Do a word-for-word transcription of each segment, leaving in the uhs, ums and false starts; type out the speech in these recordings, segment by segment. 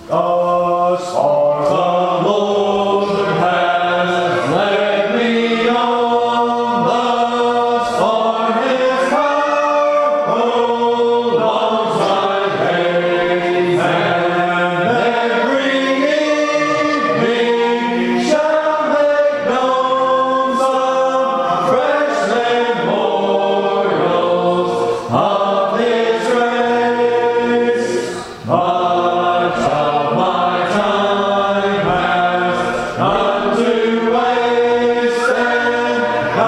Thus far the Lord has led me on, thus far His power prolongs my days, and every evening shall make known some fresh memorials of His grace. Much of my time has gone to waste, and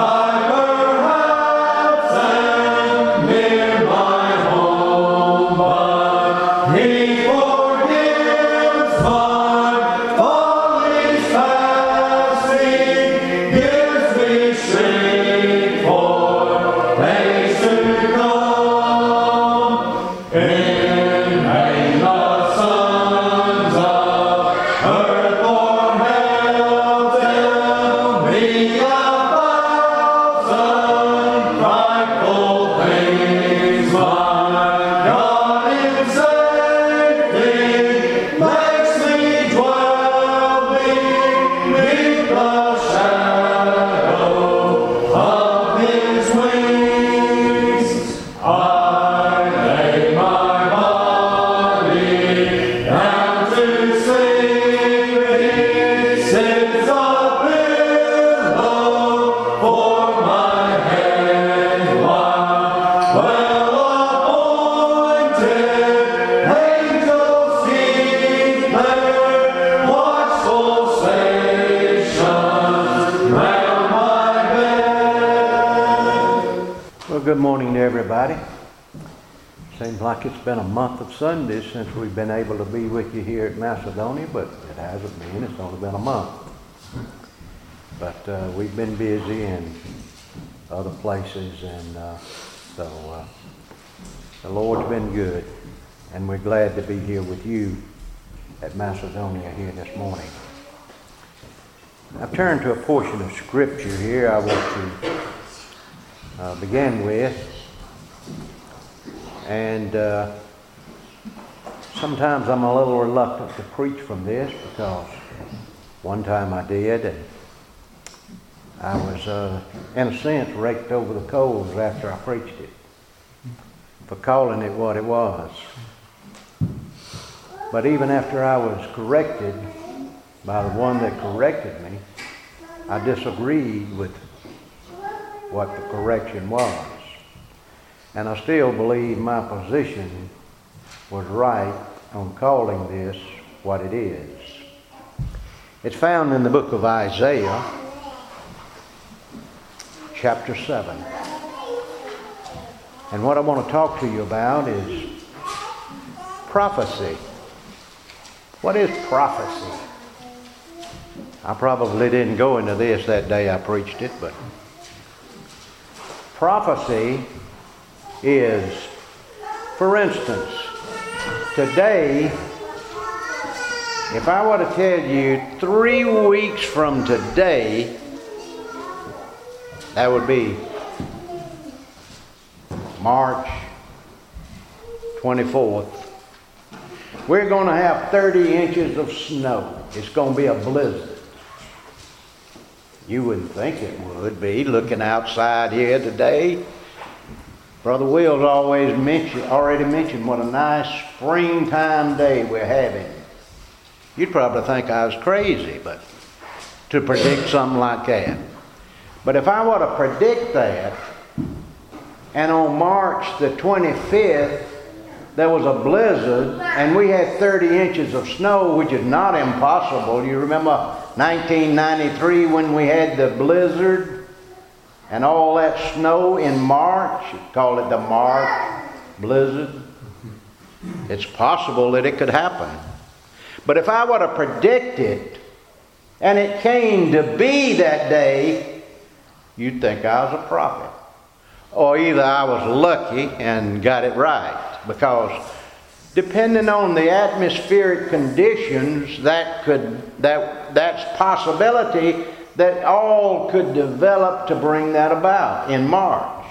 I perhaps am near my home, but He forgives my follies fasting, gives me strength for days to come. In vain the sons of earth for help tell me a thousand frightful things. My God in safety makes me dwell beneath the shadow of His wings. I lay my body down to sleep. He sits a pillow for my head, while well-appointed angels keep their watchful stations round my bed. Well, good morning to everybody. Seems like it's been a month of Sundays since we've been able to be with you here at Macedonia, but it hasn't been. It's only been a month. But uh, we've been busy in other places, and uh, so uh, the Lord's been good, and we're glad to be here with you at Macedonia here this morning. I've turned to a portion of Scripture here I want to uh, begin with. And uh, sometimes I'm a little reluctant to preach from this, because one time I did, and I was, uh, in a sense, raked over the coals after I preached it for calling it what it was. But even after I was corrected by the one that corrected me, I disagreed with what the correction was. And I still believe my position was right on calling this what it is. It's found in the book of Isaiah, chapter seven. And what I want to talk to you about is prophecy. What is prophecy? I probably didn't go into this that day I preached it, but prophecy is, for instance, today, if I were to tell you three weeks from today, that would be March twenty-fourth, we're going to have thirty inches of snow. It's going to be a blizzard. You wouldn't think it would be, looking outside here today. Brother Will's always mentioned, already mentioned what a nice springtime day we're having. You'd probably think I was crazy, but to predict something like that. But if I were to predict that, and on March the twenty-fifth, there was a blizzard, and we had thirty inches of snow, which is not impossible. You remember nineteen ninety-three when we had the blizzard? And all that snow in March, you call it the March blizzard. It's possible that it could happen. But if I were to predict it, and it came to be that day, you'd think I was a prophet. Or either I was lucky and got it right. Because depending on the atmospheric conditions, that could that that's possibility that all could develop to bring that about in March.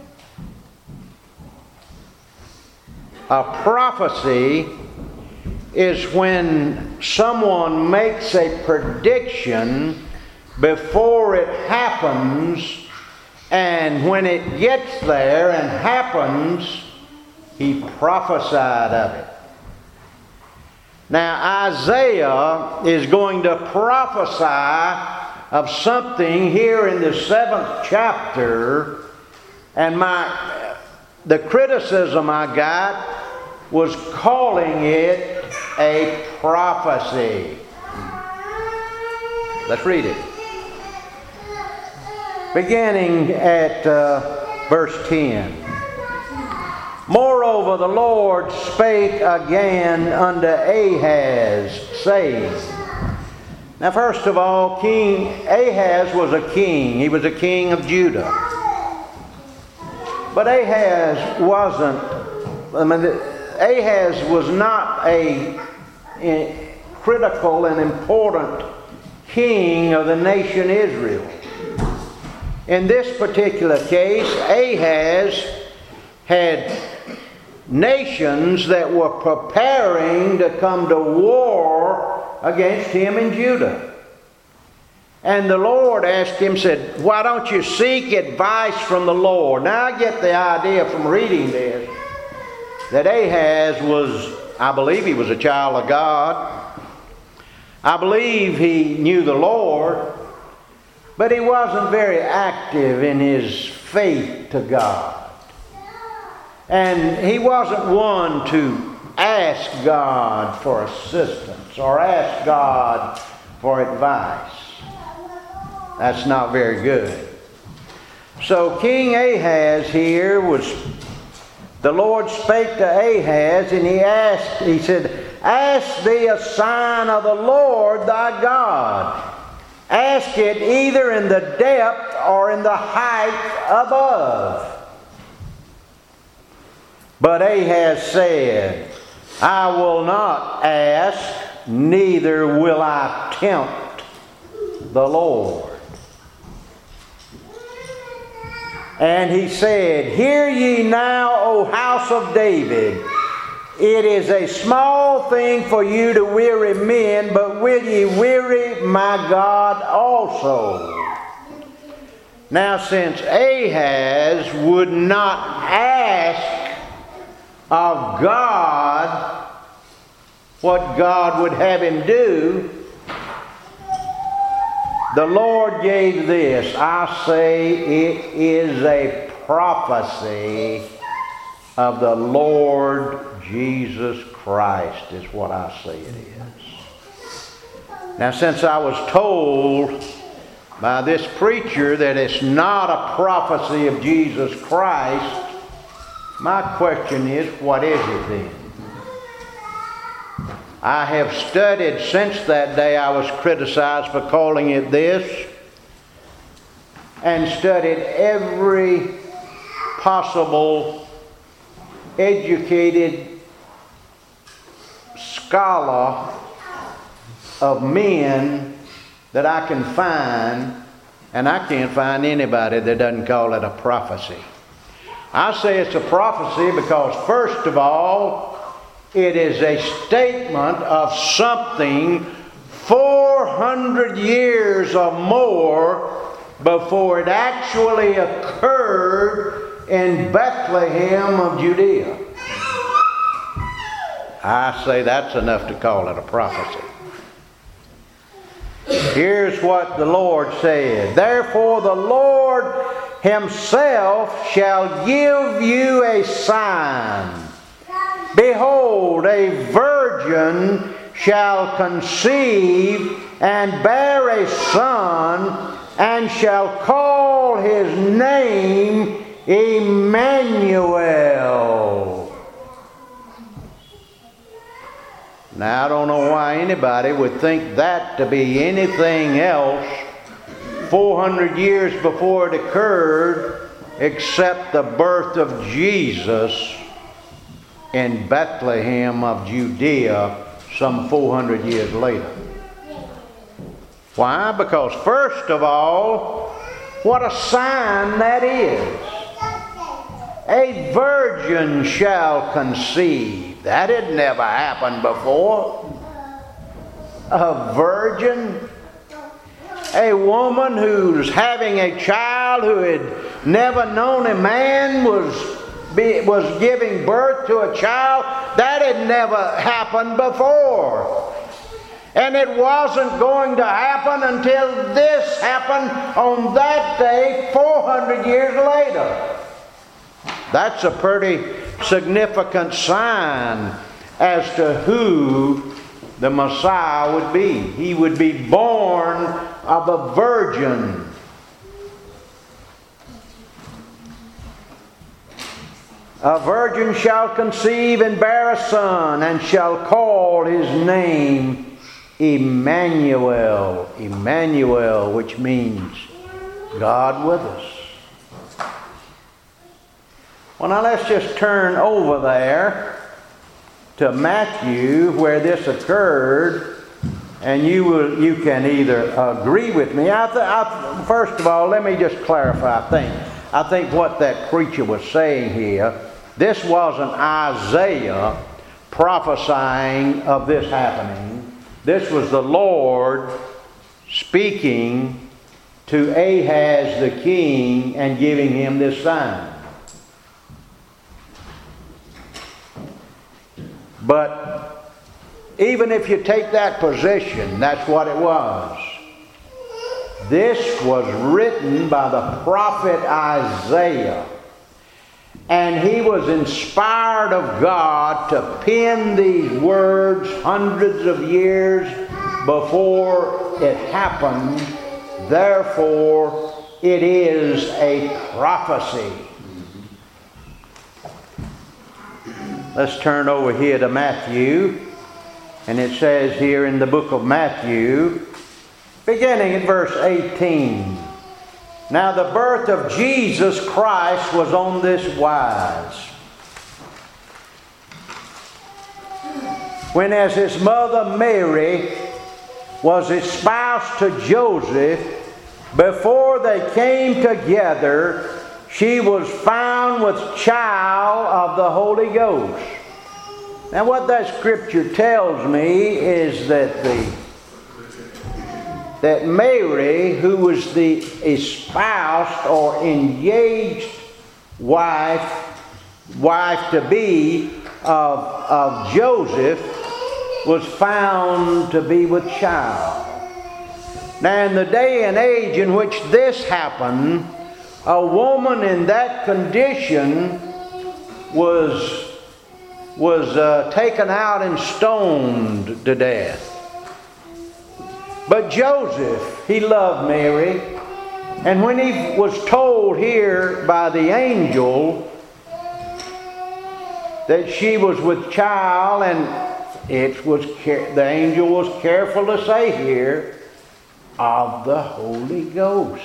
A prophecy is when someone makes a prediction before it happens, and when it gets there and happens, he prophesied of it. Now Isaiah is going to prophesy of something here in the seventh chapter, and my the criticism I got was calling it a prophecy. Let's read it. Beginning at uh, verse ten. Moreover, the Lord spake again unto Ahaz, saying. Now, first of all, King Ahaz was a king. He was a king of Judah. But Ahaz wasn't, I mean, Ahaz was not a, a critical and important king of the nation Israel. In this particular case, Ahaz had nations that were preparing to come to war against him in Judah. And the Lord asked him, said, why don't you seek advice from the Lord? Now I get the idea from reading this that Ahaz was, I believe he was a child of God. I believe he knew the Lord, but he wasn't very active in his faith to God. And he wasn't one to ask God for assistance or ask God for advice. That's not very good. So King Ahaz here was, the Lord spake to Ahaz, and he asked, he said, ask thee a sign of the Lord thy God. Ask it either in the depth or in the height above. But Ahaz said, I will not ask, neither will I tempt the Lord. And he said, hear ye now, O house of David, it is a small thing for you to weary men, but will ye weary my God also? Now, since Ahaz would not ask of God what God would have him do, the Lord gave this. I say it is a prophecy of the Lord Jesus Christ, is what I say it is. Now, since I was told by this preacher that it's not a prophecy of Jesus Christ, my question is, what is it then? I have studied since that day I was criticized for calling it this, and studied every possible educated scholar of men that I can find, and I can't find anybody that doesn't call it a prophecy. I say it's a prophecy because, first of all, it is a statement of something four hundred years or more before it actually occurred in Bethlehem of Judea. I say that's enough to call it a prophecy. Here's what the Lord said. Therefore the Lord Himself shall give you a sign. Behold, a virgin shall conceive and bear a son, and shall call his name Emmanuel. Now, I don't know why anybody would think that to be anything else four hundred years before it occurred except the birth of Jesus in Bethlehem of Judea some four hundred years later. Why? Because first of all, what a sign that is. A virgin shall conceive. That had never happened before. A virgin, a woman who's having a child who had never known a man was be, was giving birth to a child. That had never happened before. And it wasn't going to happen until this happened on that day four hundred years later. That's a pretty significant sign as to who the Messiah would be. He would be born of a virgin. A virgin shall conceive and bear a son, and shall call his name Emmanuel. Emmanuel, which means God with us. Well, now let's just turn over there to Matthew, where this occurred, and you will you can either agree with me. I th- I, first of all, let me just clarify. I think I think what that preacher was saying here. This wasn't Isaiah prophesying of this happening. This was the Lord speaking to Ahaz the king and giving him this sign. But even if you take that position, that's what it was. This was written by the prophet Isaiah. And he was inspired of God to pen these words hundreds of years before it happened. Therefore, it is a prophecy. Let's turn over here to Matthew. And it says here in the book of Matthew, beginning at verse eighteen. Now the birth of Jesus Christ was on this wise. When as his mother Mary was espoused to Joseph, before they came together, she was found with child of the Holy Ghost. Now what that scripture tells me is that the that Mary, who was the espoused or engaged wife, wife to be of, of Joseph, was found to be with child. Now in the day and age in which this happened, a woman in that condition was, was uh, taken out and stoned to death. But Joseph, he loved Mary, and when he was told here by the angel that she was with child, and it was the angel was careful to say here, of the Holy Ghost.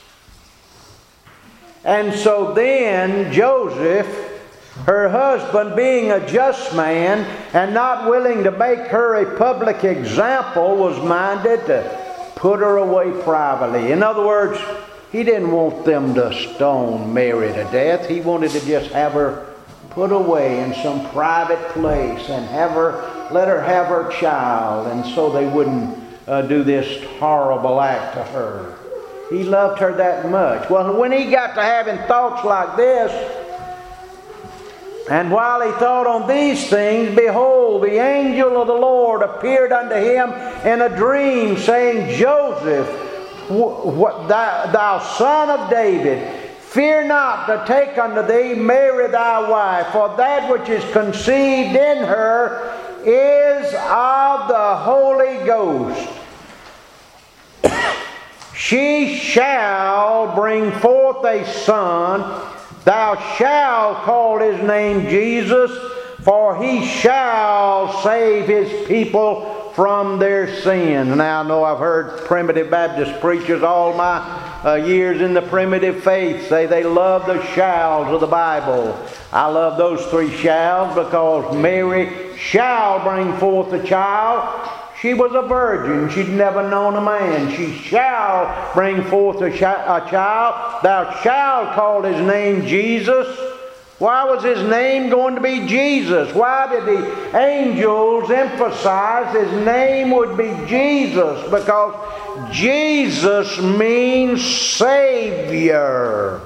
And so then Joseph, her husband, being a just man and not willing to make her a public example, was minded to put her away privately. In other words, he didn't want them to stone Mary to death. He wanted to just have her put away in some private place and have her, let her have her child, and so they wouldn't uh, do this horrible act to her. He loved her that much. Well, when he got to having thoughts like this, and while he thought on these things, behold, the angel of the Lord appeared unto him in a dream, saying, Joseph, what, thou, thou son of David, fear not to take unto thee Mary thy wife, for that which is conceived in her is of the Holy Ghost. She shall bring forth a son. Thou shalt call his name Jesus, for he shall save his people from their sins. Now I know I've heard primitive Baptist preachers all my uh, years in the primitive faith say they love the shalls of the Bible. I love those three shalls because Mary shall bring forth a child. She was a virgin. She'd never known a man. She shall bring forth a, chi- a child. Thou shalt call his name Jesus, Why was his name going to be Jesus? Why did the angels emphasize his name would be Jesus? Because Jesus means Savior.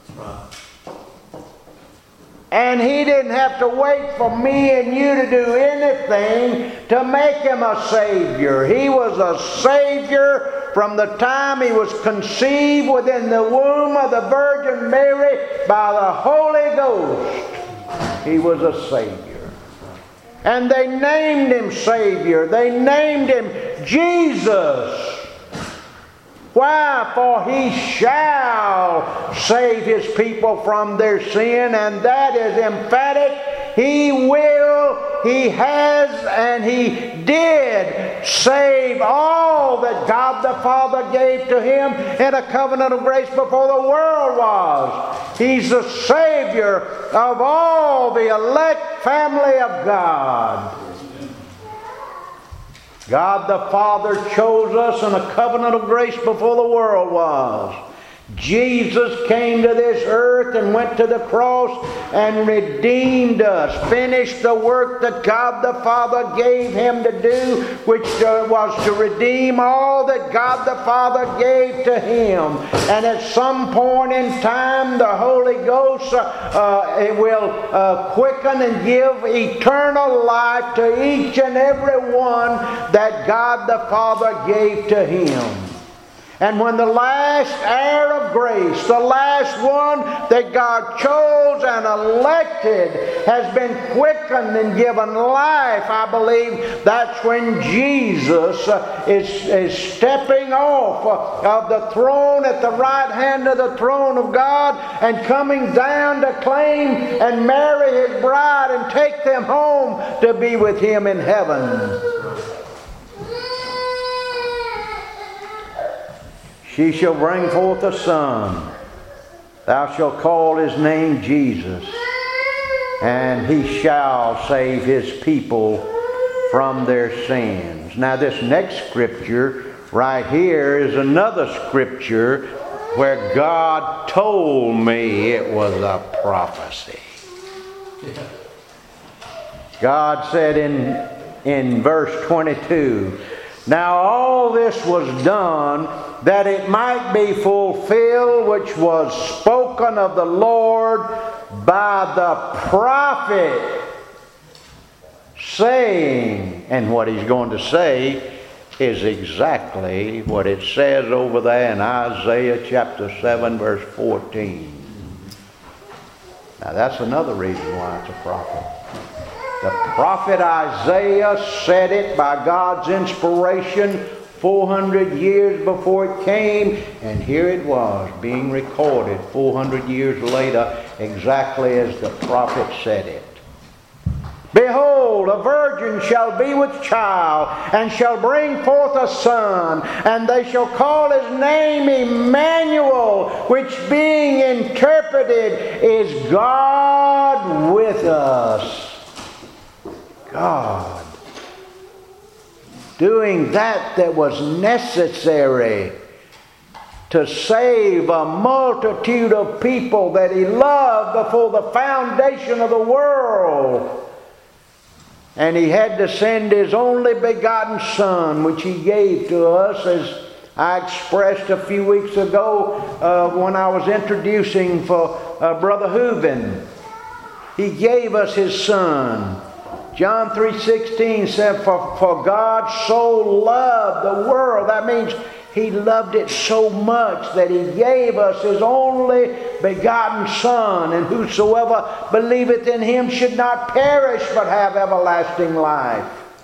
And he didn't have to wait for me and you to do anything to make him a Savior. He was a Savior from the time he was conceived within the womb of the Virgin Mary by the Holy Ghost. He was a Savior. And they named him Savior. They named him Jesus. Why? For he shall save his people from their sin, and that is emphatic. He will, he has, and he did save all that God the Father gave to him in a covenant of grace before the world was. He's the Savior of all the elect family of God. God the Father chose us in a covenant of grace before the world was. Jesus came to this earth and went to the cross and redeemed us, finished the work that God the Father gave him to do, which was to redeem all that God the Father gave to him. And at some point in time, the Holy Ghost uh, uh, it will uh, quicken and give eternal life to each and every one that God the Father gave to him. And when the last heir of grace, the last one that God chose and elected, has been quickened and given life, I believe that's when Jesus is, is stepping off of the throne at the right hand of the throne of God and coming down to claim and marry his bride and take them home to be with him in heaven. She shall bring forth a son. Thou shalt call his name Jesus. And he shall save his people from their sins. Now this next scripture right here is another scripture where God told me it was a prophecy. God said in, in verse twenty-two, now all this was done that it might be fulfilled which was spoken of the Lord by the prophet, saying, and what he's going to say is exactly what it says over there in Isaiah chapter seven verse fourteen. Now that's another reason why it's a prophet. The prophet Isaiah said it by God's inspiration four hundred years before it came, and here it was being recorded four hundred years later exactly as the prophet said it. Behold, a virgin shall be with child, and shall bring forth a son, and they shall call his name Emmanuel, which being interpreted is God with us. God doing that that was necessary to save a multitude of people that he loved before the foundation of the world. And he had to send his only begotten Son, which he gave to us, as I expressed a few weeks ago uh, when I was introducing for uh, Brother Hooven. He gave us his Son. John three sixteen said, for, for God so loved the world. That means he loved it so much that he gave us his only begotten Son, and whosoever believeth in him should not perish but have everlasting life.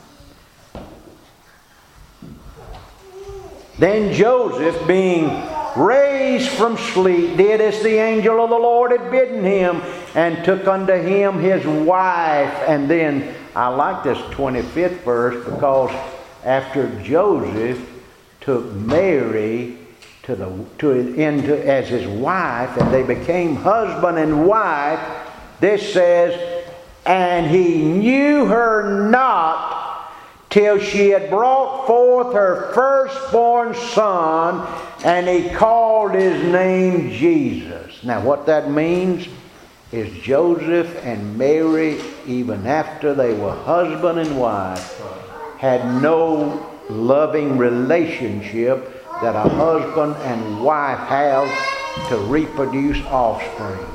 Then Joseph, being raised from sleep, did as the angel of the Lord had bidden him, and took unto him his wife. And then I like this twenty-fifth verse, because after Joseph took Mary to the to into as his wife, and they became husband and wife, this says, and he knew her not till she had brought forth her firstborn son, and he called his name Jesus. Now what that means is Joseph and Mary, even after they were husband and wife, had no loving relationship that a husband and wife have to reproduce offspring.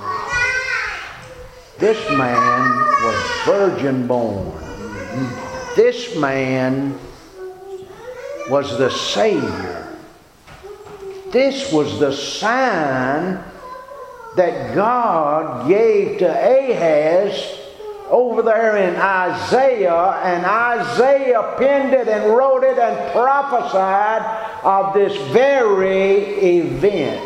This man was virgin born. This man was the Savior. This was the sign that God gave to Ahaz over there in Isaiah, and Isaiah penned it and wrote it and prophesied of this very event.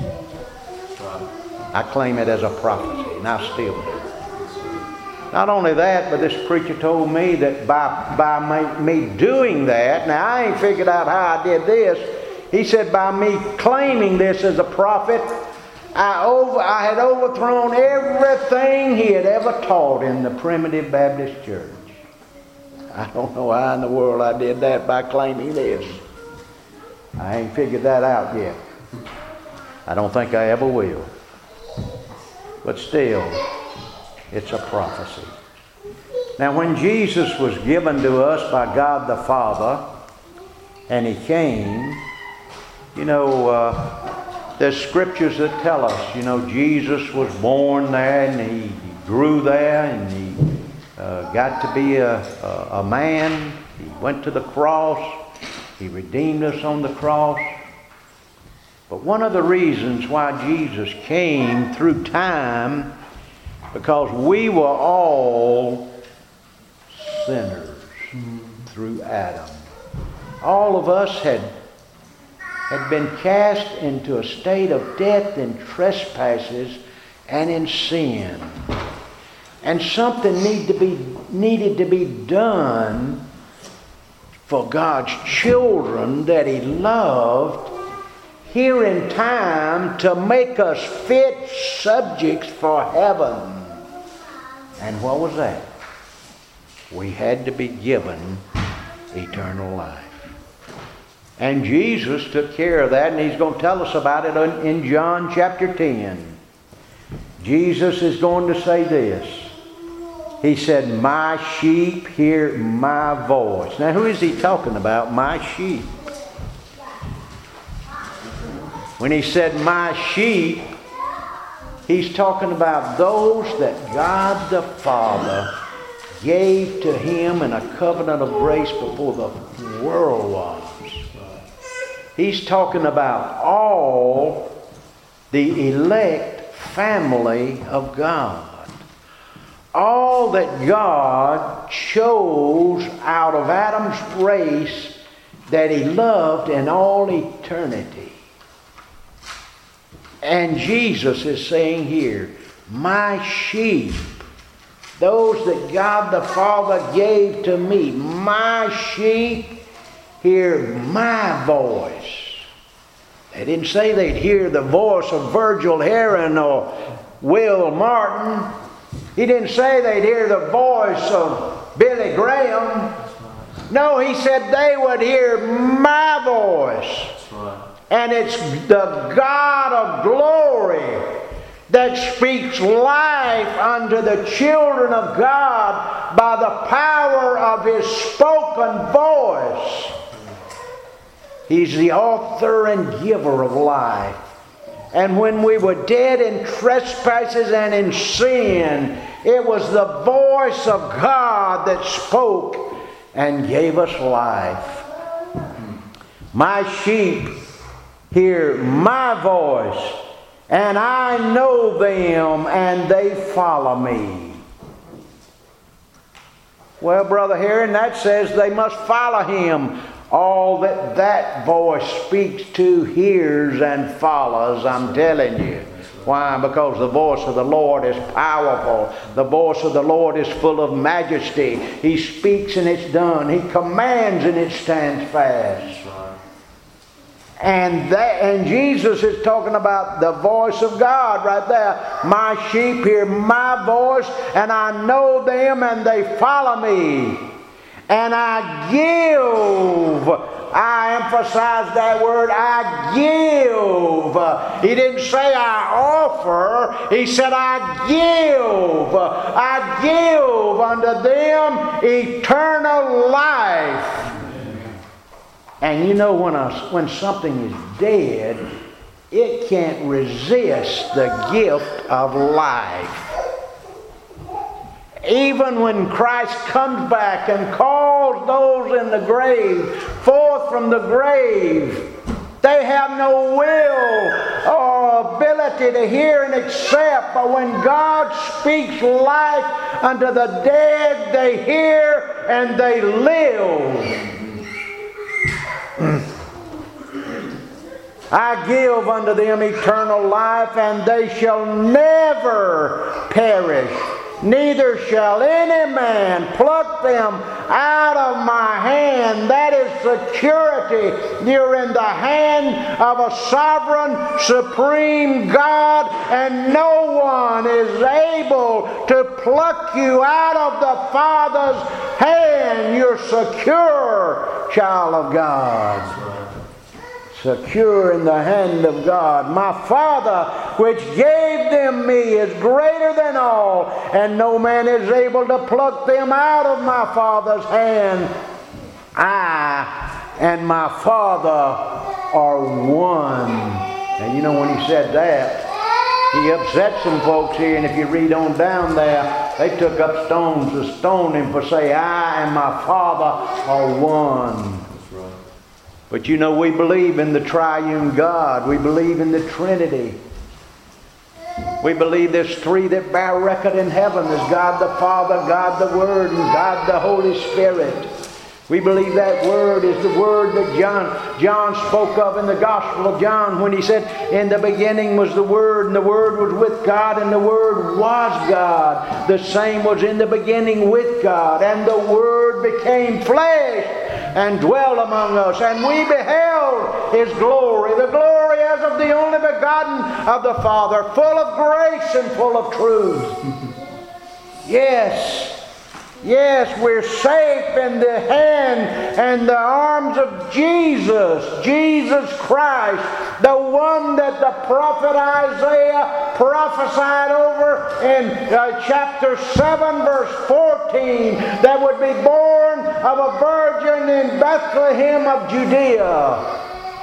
I claim it as a prophecy, and I still do. Not only that, but this preacher told me that by, by me, me doing that, now I ain't figured out how I did this. He said by me claiming this as a prophet, I, over, I had overthrown everything he had ever taught in the primitive Baptist church. I don't know how in the world I did that by claiming this. I ain't figured that out yet. I don't think I ever will. But still, it's a prophecy. Now, when Jesus was given to us by God the Father, and He came, you know, uh, there's scriptures that tell us, you know, Jesus was born there, and He grew there, and He uh, got to be a, a, a man. He went to the cross. He redeemed us on the cross. But one of the reasons why Jesus came through time, because we were all sinners through Adam. All of us had, had been cast into a state of death in trespasses and in sin. And something need to be, needed to be done for God's children that He loved here in time to make us fit subjects for heaven. And what was that? We had to be given eternal life. And Jesus took care of that, and He's going to tell us about it in John chapter ten. Jesus is going to say this. He said, "My sheep hear my voice." Now, who is He talking about? My sheep. When He said, "my sheep," He's talking about those that God the Father gave to Him in a covenant of grace before the world was. He's talking about all the elect family of God. All that God chose out of Adam's race that He loved in all eternity. And Jesus is saying here, my sheep, those that God the Father gave to me, my sheep hear my voice. They didn't say they'd hear the voice of Virgil Herron or Will Martin. He didn't say they'd hear the voice of Billy Graham. No, He said they would hear my voice. That's right. And it's the God of glory that speaks life unto the children of God by the power of His spoken voice. He's the author and giver of life. And when we were dead in trespasses and in sin, it was the voice of God that spoke and gave us life. My sheep hear my voice, and I know them, and they follow me. Well, Brother Herron, that says they must follow Him. All that that voice speaks to, hears, and follows, I'm telling you. Why? Because the voice of the Lord is powerful. The voice of the Lord is full of majesty. He speaks and it's done. He commands and it stands fast. And that, and Jesus is talking about the voice of God right there. My sheep hear my voice, and I know them, and they follow me. And I give, I I emphasize that word, I give. Uh, he didn't say I offer. He said I give. Uh, I give unto them eternal life. And you know, when, a, when something is dead, it can't resist the gift of life. Even when Christ comes back and calls those in the grave forth from the grave, they have no will or ability to hear and accept. But when God speaks life unto the dead, they hear and they live. I give unto them eternal life, and they shall never perish. Neither shall any man pluck them out of my hand. That is security. You're in the hand of a sovereign, supreme God, and no one is able to pluck you out of the Father's hand. You're secure, child of God. Secure in the hand of God. My Father, which gave them me, is greater than all, and no man is able to pluck them out of my Father's hand. I and my Father are one. And you know, when he said that, he upset some folks here, and if you read on down there, they took up stones to stone him for saying, I and my Father are one. But you know, we believe in the triune God. We believe in the Trinity. We believe there's three that bear record in heaven. There's God the Father, God the Word, and God the Holy Spirit. We believe that Word is the Word that John, John spoke of in the Gospel of John when he said, in the beginning was the Word, and the Word was with God, and the Word was God. The same was in the beginning with God, and the Word became flesh and dwelt among us, and we beheld His glory, the glory as of the only begotten of the Father, full of grace and full of truth. Yes, yes, we're safe in the hand and the arms of Jesus, Jesus Christ, the one that the prophet Isaiah prophesied over in uh, chapter seven, verse fourteen, that would be born of a virgin in Bethlehem of Judea.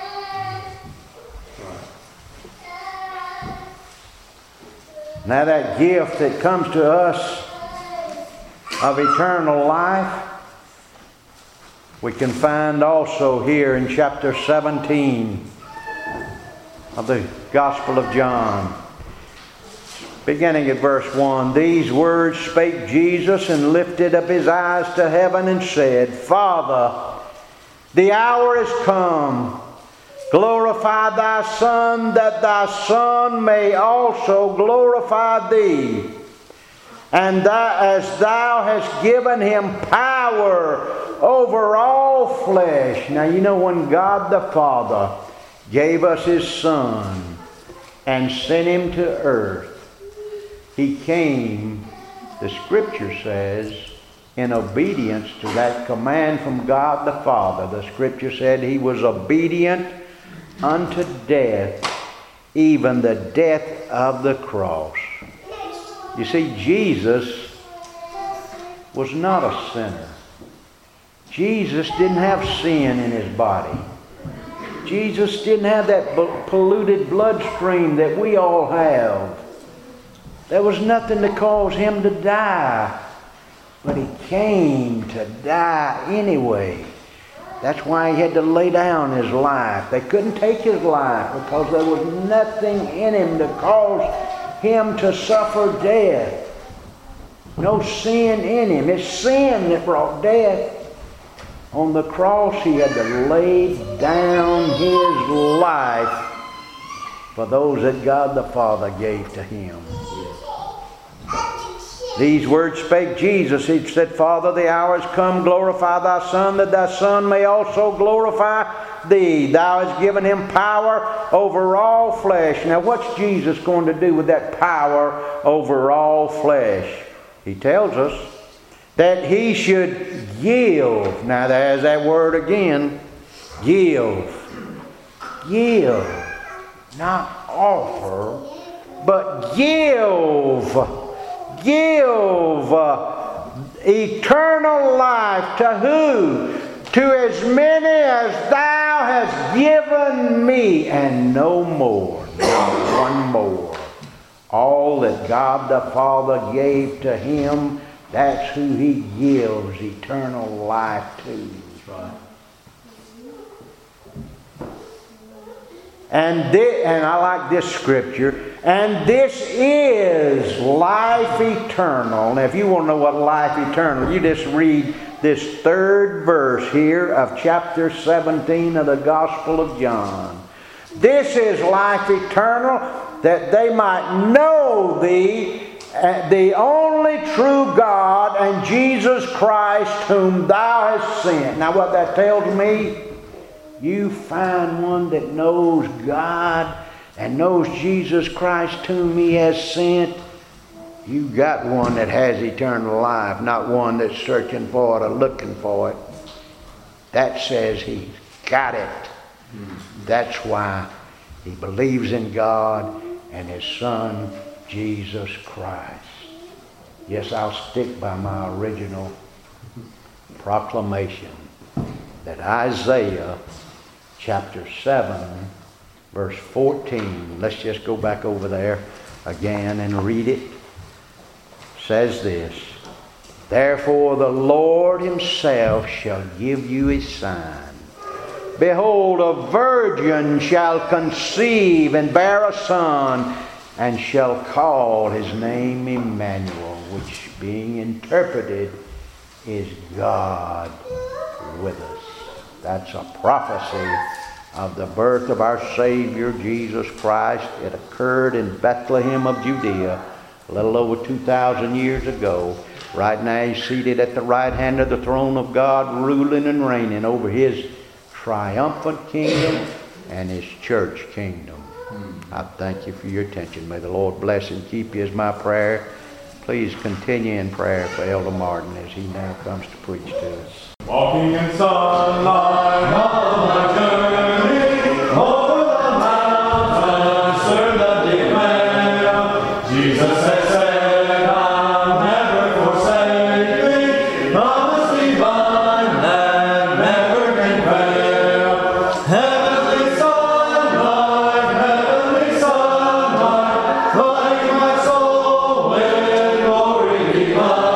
Now that gift that comes to us of eternal life, we can find also here in chapter seventeen of the Gospel of John. Beginning at verse one, these words spake Jesus, and lifted up his eyes to heaven, and said, Father, the hour is come. Glorify thy Son, that thy Son may also glorify thee. And thou, as thou hast given him power over all flesh. Now you know, when God the Father gave us His Son and sent Him to earth, He came, the Scripture says, in obedience to that command from God the Father. The Scripture said He was obedient unto death, even the death of the cross. You see, Jesus was not a sinner. Jesus didn't have sin in His body. Jesus didn't have that polluted bloodstream that we all have. There was nothing to cause Him to die. But He came to die anyway. That's why He had to lay down His life. They couldn't take His life because there was nothing in Him to cause Him to suffer death. No sin in Him. It's sin that brought death. On the cross, He had to lay down His life for those that God the Father gave to Him. These words spake Jesus. He said, Father, the hour is come. Glorify thy Son, that thy Son may also glorify thee. Thou hast given him power over all flesh. Now, what's Jesus going to do with that power over all flesh? He tells us that He should give. Now, there's that word again. Give. Give. Not offer, but give. Give uh, eternal life to who? To as many as thou hast given me, and no more, not one more. All that God the Father gave to him, that's who he gives eternal life to. That's right. And this, and I like this scripture, and this is life eternal. Now if you want to know what life eternal, you just read this third verse here of chapter seventeen of the Gospel of John. This is life eternal, that they might know thee, the only true God, and Jesus Christ whom thou hast sent. Now what that tells me, you find one that knows God and knows Jesus Christ whom he has sent, you got one that has eternal life, not one that's searching for it or looking for it. That says he's got it. That's why he believes in God and his Son, Jesus Christ. Yes, I'll stick by my original proclamation that Isaiah chapter seven, verse fourteen, let's just go back over there again and read it, says this, therefore the Lord himself shall give you a sign. Behold, a virgin shall conceive and bear a son, and shall call his name Emmanuel, which being interpreted is God with us. That's a prophecy of the birth of our Savior, Jesus Christ. It occurred in Bethlehem of Judea a little over two thousand years ago. Right now he's seated at the right hand of the throne of God, ruling and reigning over his triumphant kingdom and his church kingdom. I thank you for your attention. May the Lord bless and keep you, is my prayer. Please continue in prayer for Elder Martin as he now comes to preach to us. Walking in sunlight on my journey, over the mountains, certainly declare, Jesus has said, I'll never forsake thee, promise divine that never can fail. Heavenly sunlight, heavenly sunlight, light my soul with glory divine.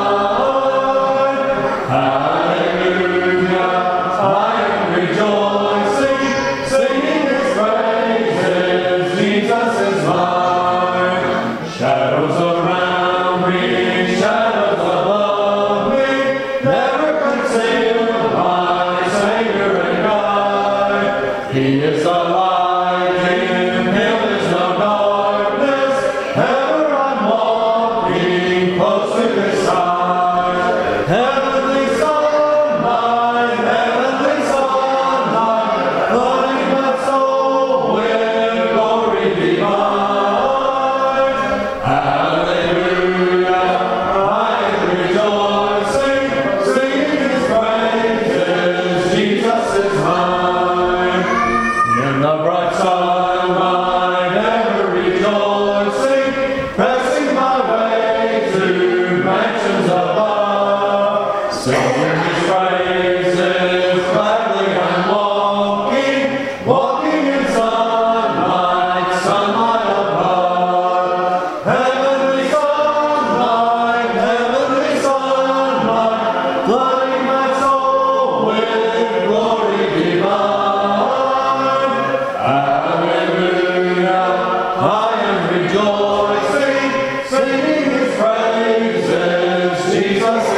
Jesus